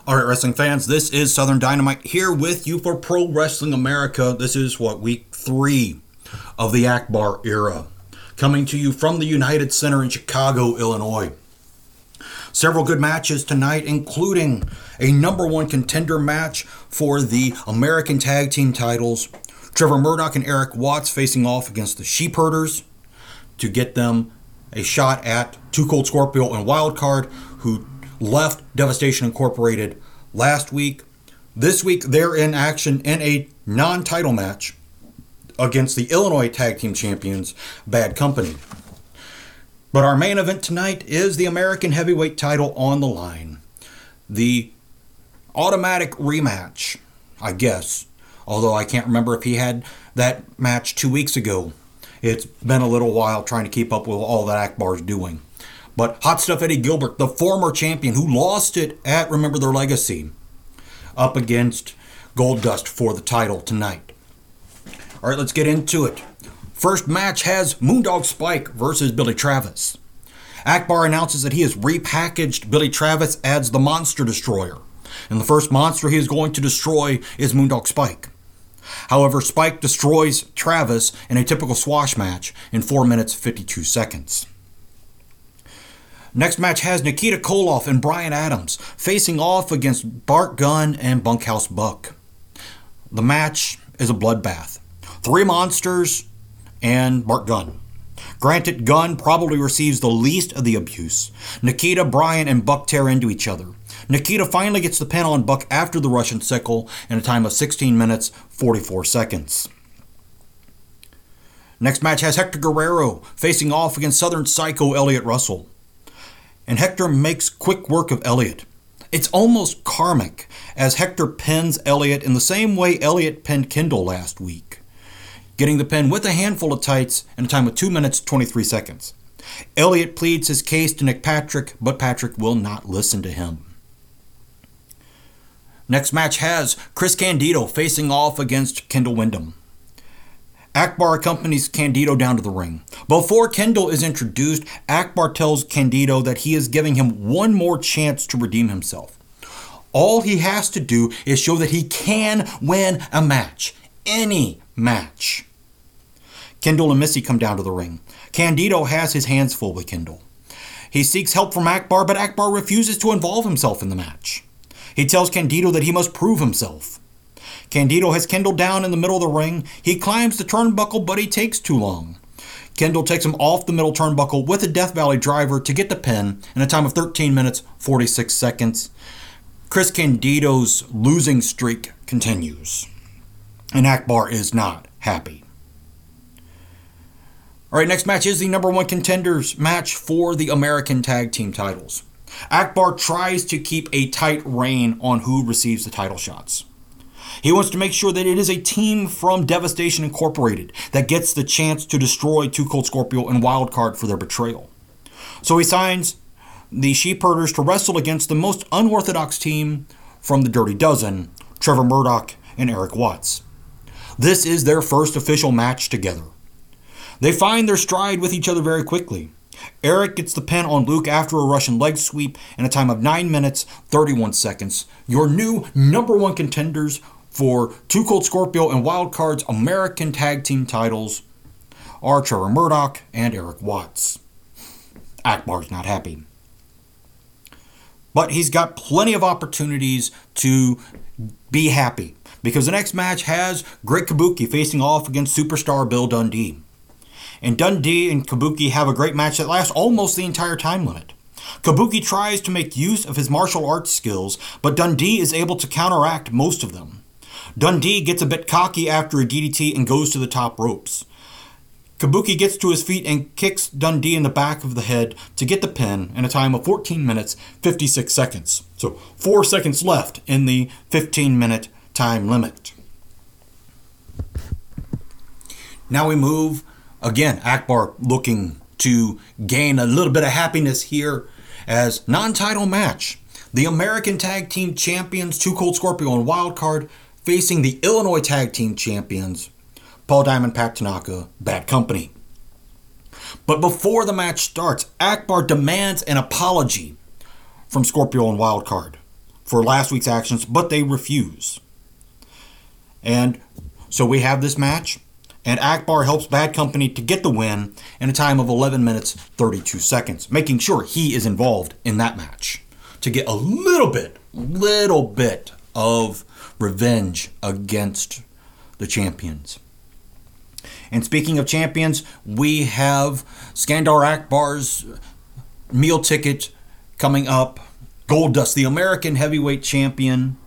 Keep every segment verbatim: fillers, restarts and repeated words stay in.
Alright, wrestling fans, this is Southern Dynamite here with you for Pro Wrestling America. This is, what, week three of the Akbar era. Coming to you from the United Center in Chicago, Illinois. Several good matches tonight, including a number one contender match for the American Tag Team titles. Trevor Murdoch and Eric Watts facing off against the Sheepherders to get them a shot at Too Cold Scorpio and Wildcard, who left Devastation Incorporated last week. This week, they're in action in a non-title match against the Illinois Tag Team Champions, Bad Company. But our main event tonight is the American Heavyweight title on the line. The automatic rematch, I guess, although I can't remember if he had that match two weeks ago. It's been a little while trying to keep up with all that Akbar's doing. But Hot Stuff Eddie Gilbert, the former champion who lost it at Remember Their Legacy, up against Goldust for the title tonight. All right, let's get into it. First match has Moondog Spike versus Billy Travis. Akbar announces that he has repackaged Billy Travis as the Monster Destroyer. And the first monster he is going to destroy is Moondog Spike. However, Spike destroys Travis in a typical swash match in four minutes fifty-two seconds. Next match has Nikita Koloff and Brian Adams facing off against Bart Gunn and Bunkhouse Buck. The match is a bloodbath. Three monsters and Bart Gunn. Granted, Gunn probably receives the least of the abuse. Nikita, Brian, and Buck tear into each other. Nikita finally gets the pin on Buck after the Russian sickle in a time of sixteen minutes, forty-four seconds. Next match has Hector Guerrero facing off against Southern Psycho Elliott Russell. And Hector makes quick work of Elliott. It's almost karmic, as Hector pins Elliott in the same way Elliott pinned Kendall last week, getting the pin with a handful of tights in a time of two minutes, twenty-three seconds. Elliott pleads his case to Nick Patrick, but Patrick will not listen to him. Next match has Chris Candido facing off against Kendall Windham. Akbar accompanies Candido down to the ring. Before Kendall is introduced, Akbar tells Candido that he is giving him one more chance to redeem himself. All he has to do is show that he can win a match. Any match. Kendall and Missy come down to the ring. Candido has his hands full with Kendall. He seeks help from Akbar, but Akbar refuses to involve himself in the match. He tells Candido that he must prove himself. Candido has Kendall down in the middle of the ring. He climbs the turnbuckle, but he takes too long. Kendall takes him off the middle turnbuckle with a Death Valley driver to get the pin in a time of thirteen minutes, forty-six seconds. Chris Candido's losing streak continues, and Akbar is not happy. All right, next match is the number one contenders match for the American Tag Team titles. Akbar tries to keep a tight rein on who receives the title shots. He wants to make sure that it is a team from Devastation Incorporated that gets the chance to destroy Too Cold Scorpio and Wildcard for their betrayal. So he signs the Sheepherders to wrestle against the most unorthodox team from the Dirty Dozen, Trevor Murdoch and Eric Watts. This is their first official match together. They find their stride with each other very quickly. Eric gets the pin on Luke after a Russian leg sweep in a time of nine minutes, thirty-one seconds. Your new number one contenders for Too Cold Scorpio and Wildcard's American Tag Team titles are Trevor Murdoch and Eric Watts. Akbar's not happy. But he's got plenty of opportunities to be happy, because the next match has Great Kabuki facing off against Superstar Bill Dundee. And Dundee and Kabuki have a great match that lasts almost the entire time limit. Kabuki tries to make use of his martial arts skills, but Dundee is able to counteract most of them. Dundee gets a bit cocky after a D D T and goes to the top ropes. Kabuki gets to his feet and kicks Dundee in the back of the head to get the pin in a time of fourteen minutes, fifty-six seconds. So four seconds left in the fifteen minute time limit. Now we move, again, Akbar looking to gain a little bit of happiness here as non-title match. The American Tag Team Champions, Too Cold Scorpio and Wildcard, facing the Illinois Tag Team Champions, Paul Diamond, Pat Tanaka, Bad Company. But before the match starts, Akbar demands an apology from Scorpio and Wildcard for last week's actions, but they refuse. And so we have this match, and Akbar helps Bad Company to get the win in a time of eleven minutes, thirty-two seconds, making sure he is involved in that match to get a little bit, little bit of revenge against the champions. And speaking of champions, we have Skandar Akbar's meal ticket coming up. Goldust, the American heavyweight champion,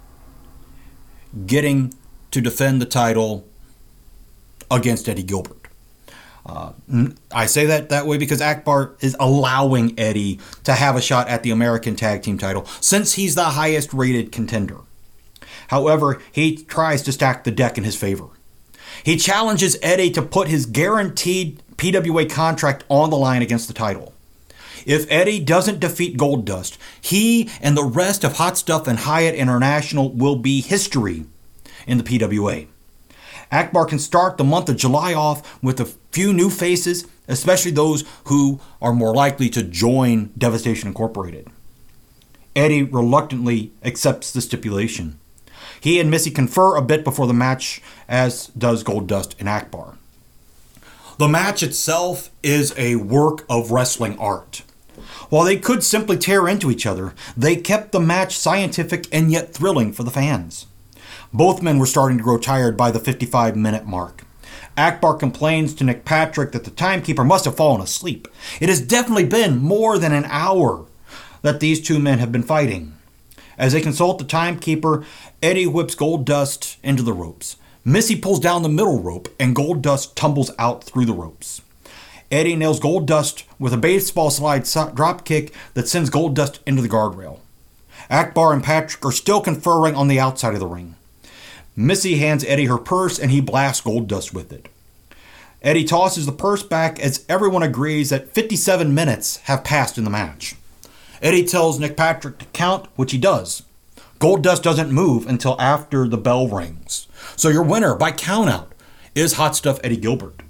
getting to defend the title against Eddie Gilbert. Uh, I say that that way because Akbar is allowing Eddie to have a shot at the American Tag Team title since he's the highest rated contender. However, he tries to stack the deck in his favor. He challenges Eddie to put his guaranteed P W A contract on the line against the title. If Eddie doesn't defeat Goldust, he and the rest of Hot Stuff and Hyatt International will be history in the P W A. Akbar can start the month of July off with a few new faces, especially those who are more likely to join Devastation Incorporated. Eddie reluctantly accepts the stipulation. He and Missy confer a bit before the match, as does Goldust and Akbar. The match itself is a work of wrestling art. While they could simply tear into each other, they kept the match scientific and yet thrilling for the fans. Both men were starting to grow tired by the fifty-five minute mark. Akbar complains to Nick Patrick that the timekeeper must have fallen asleep. It has definitely been more than an hour that these two men have been fighting. As they consult the timekeeper, Eddie whips Goldust into the ropes. Missy pulls down the middle rope and Goldust tumbles out through the ropes. Eddie nails Goldust with a baseball slide drop kick that sends Goldust into the guardrail. Akbar and Patrick are still conferring on the outside of the ring. Missy hands Eddie her purse and he blasts Goldust with it. Eddie tosses the purse back as everyone agrees that fifty-seven minutes have passed in the match. Eddie tells Nick Patrick to count, which he does. Goldust doesn't move until after the bell rings. So your winner by countout is Hot Stuff Eddie Gilbert.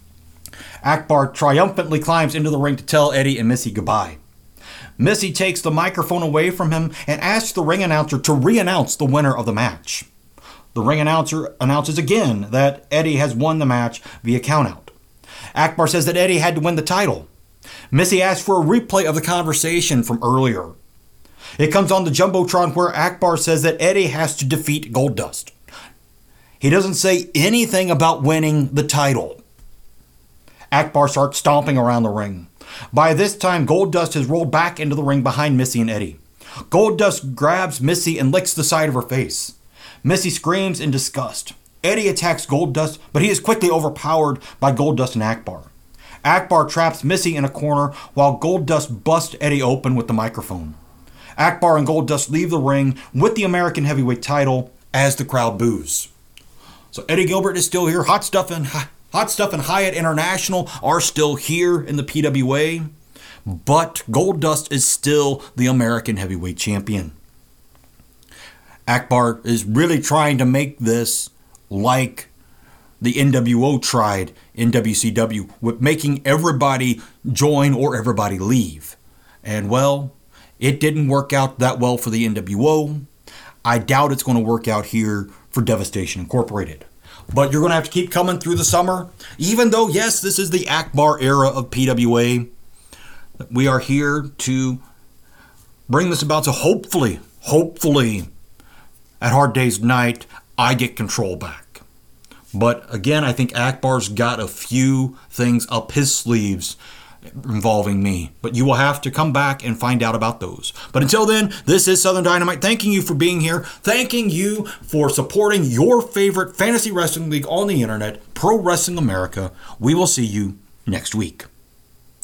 Akbar triumphantly climbs into the ring to tell Eddie and Missy goodbye. Missy takes the microphone away from him and asks the ring announcer to re-announce the winner of the match. The ring announcer announces again that Eddie has won the match via countout. Akbar says that Eddie had to win the title. Missy asks for a replay of the conversation from earlier. It comes on the Jumbotron where Akbar says that Eddie has to defeat Goldust. He doesn't say anything about winning the title. Akbar starts stomping around the ring. By this time, Goldust has rolled back into the ring behind Missy and Eddie. Goldust grabs Missy and licks the side of her face. Missy screams in disgust. Eddie attacks Goldust, but he is quickly overpowered by Goldust and Akbar. Akbar traps Missy in a corner while Goldust busts Eddie open with the microphone. Akbar and Goldust leave the ring with the American heavyweight title as the crowd boos. So Eddie Gilbert is still here. Hot Stuff and Hot Stuff and Hyatt International are still here in the P W A, but Goldust is still the American heavyweight champion. Akbar is really trying to make this like the N W O tried in W C W, with making everybody join or everybody leave. And well, it didn't work out that well for the N W O. I doubt it's going to work out here for Devastation Incorporated. But you're going to have to keep coming through the summer. Even though, yes, this is the Akbar era of P W A, we are here to bring this about. So hopefully, hopefully, at Hard Day's Night, I get control back. But again, I think Akbar's got a few things up his sleeves involving me. But you will have to come back and find out about those. But until then, this is Southern Dynamite. Thanking you for being here. Thanking you for supporting your favorite fantasy wrestling league on the internet, Pro Wrestling America. We will see you next week.